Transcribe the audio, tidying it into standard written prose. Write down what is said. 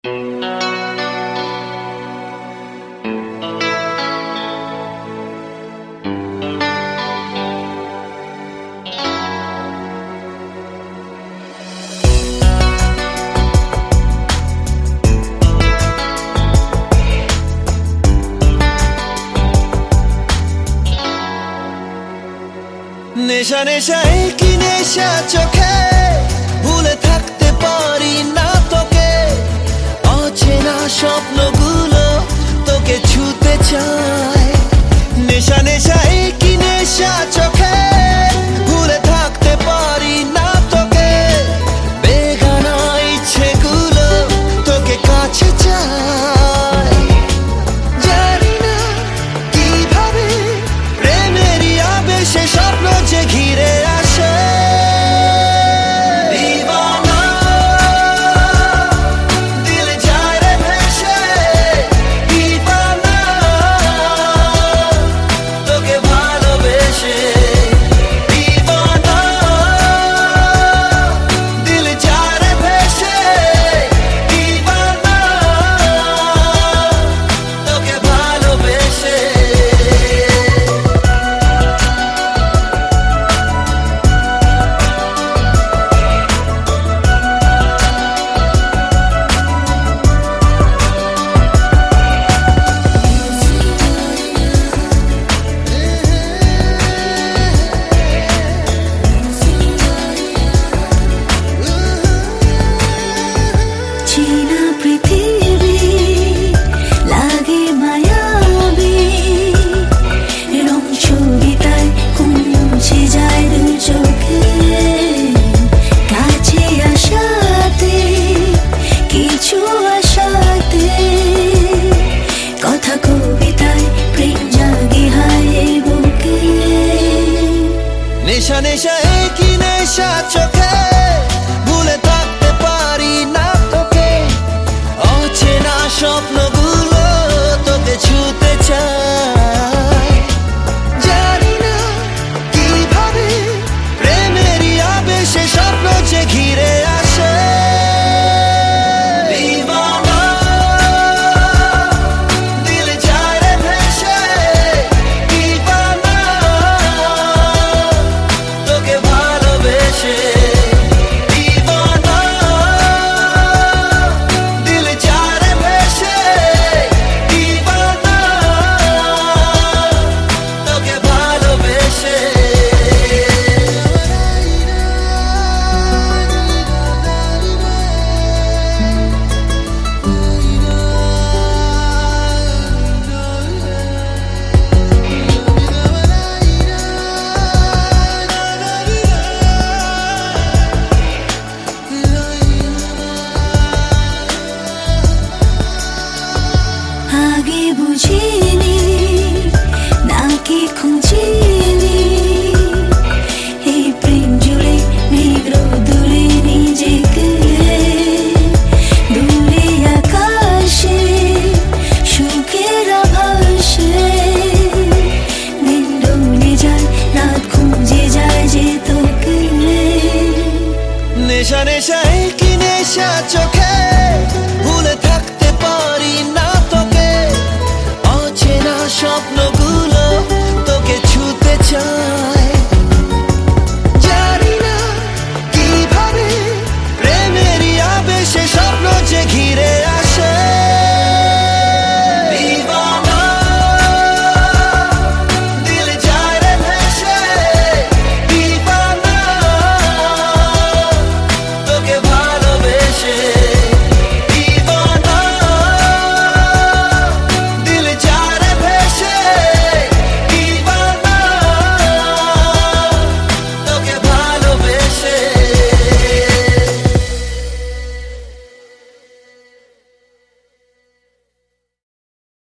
নেশা নেশায় কি নেশা চোখে, ভুলে থাকতে পারি না তোকে। অচেনা স্বপ্নগুলো তোকে ছুতে চায়। নেশা নেশায় কি নেশা চোখে, ভুলে থাকতে পারি না তোকে। বেগানা ইচ্ছেগুলো তোকে কাছে চায়। জানি না কিভাবে প্রেমেরই আবেশে স্বপ্ন যে ঘিরে আসে। দিওয়ানা দিল যায় রে ভেসে, দিওয়ানা তোকে ভালোবেসে। দিওয়ানা দিল যায় রে ভেসে, দিওয়ানা তোকে ভালোবেসে। চেনা পৃথিবী লাগে মায়াবী, রং ছবিতায় মুছে যায় দু চোখে। কাছে আসাতে কিছু